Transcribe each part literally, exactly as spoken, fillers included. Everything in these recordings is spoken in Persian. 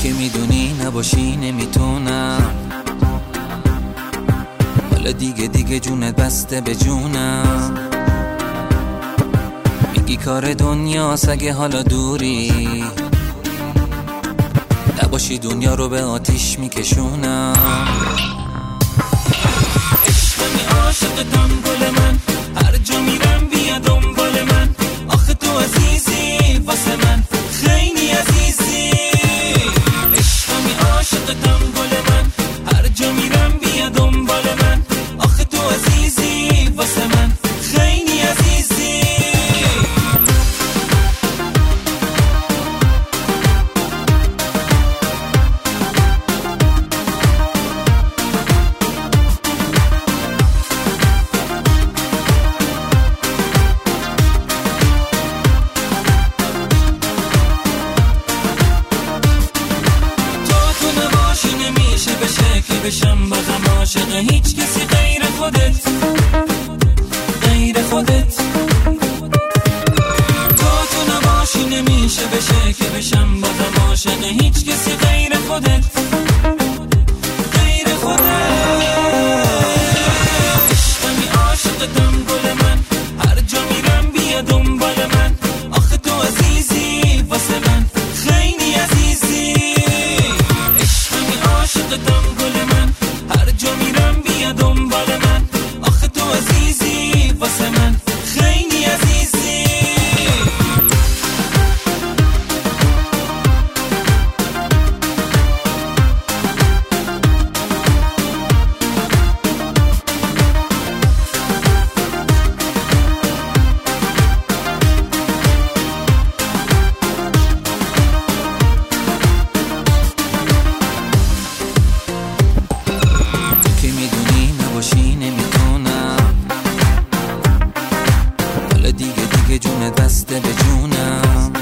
که میدونی نباشی نمیتونم، حالا دیگه دیگه جونت بسته به جونم. میگی کار دنیاست اگه حالا دوری، نباشی دنیا رو به آتیش میکشونم. عشقمی عاشقتم گل من، هر جا میرم بیا دنبال من. آخه تو عزیزی واسه من، خیلی عزیزی. عشقمی عاشقتم گل من، هر جا میرم بیا دنبال من. آخه تو عزیزی واسه من، خیلی عزیزی. بشم بازم عاشق هیچ کسی غیر خودت، غیر خودت. تو تو نباشی نمیشه بشه که بشم بازم عاشق هیچ کسی غیر خودت، غیر خودت. عشقمی عاشقتم گل من، هر جا میرم بیا دنبال من. آخه تو عزیزی واسه من، خیلی عزیزی. عشقمی عاشقتم گل من، هر جا میرم بیا دنبال من. آخه تو عزیزی واسه من، خیلی عزیزی. جونت بسته به جونم.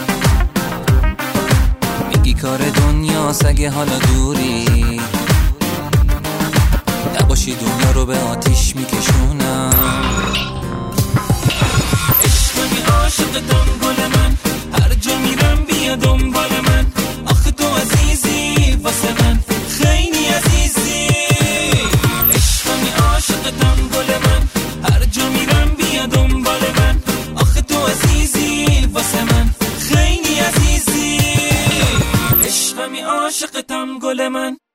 میگی کار دنیاست اگه حالا دوری، نباشی دنیا رو به آتیش میکشونم. عشقمی عاشقتم گل من، هر جا میرم بیا دنبال من. آخه تو عزیزی واسه من، خیلی عزیزی. عشقمی عاشقتم گل من، هر جا میرم بیا دنبال من. آخه تو عزیزی واسه من، خیلی عزیزی. عشقمی عاشقتم گل من.